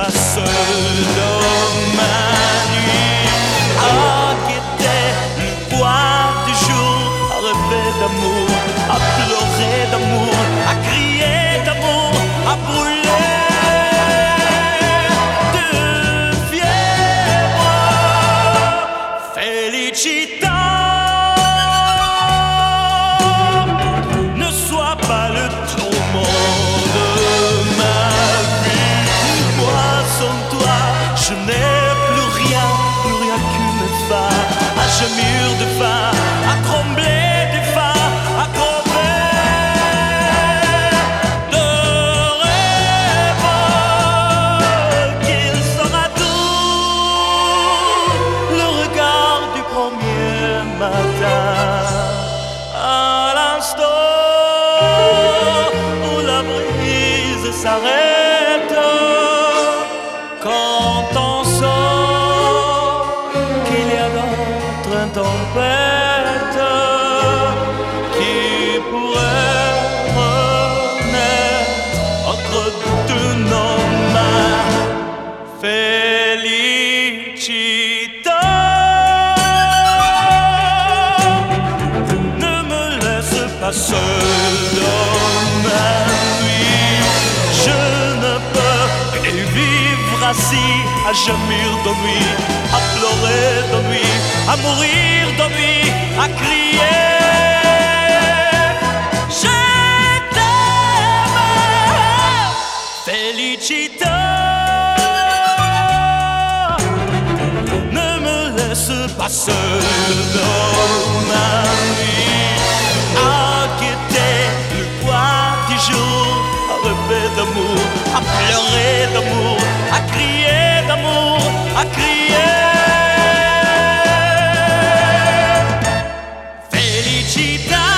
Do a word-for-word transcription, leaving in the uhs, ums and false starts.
pas seul dans ma nuit, à guetter le poids du jour, à rêver d'amour, à pleurer d'amour, à crier d'amour, à brûler de fièvre. Felicita, ne sois pas le tourment de ma vie. Moi sans toi, je n'ai plus rien, plus rien qu'une fa, à gémir de fa, à trembler de fa, à crever de rêve. Qu'il sera doux le regard du premier matin, à l'instant où la brise s'arrête, quand on sent qu'il y a d'autres tempêtes qui pourraient renaître au creux de nos mains. Felicita, ne me laisse pas seul dans ma nuit. Je ne peux plus vivre assis à gémir d'ennui, à pleurer d'ennui, à mourir d'ennui, à crier je t'aime. Felicita, ne me laisse pas seul dans ma nuit, à guetter le poids du jour, à rêver d'amour, à pleurer d'amour, à crier d'amour, à crier Felicita.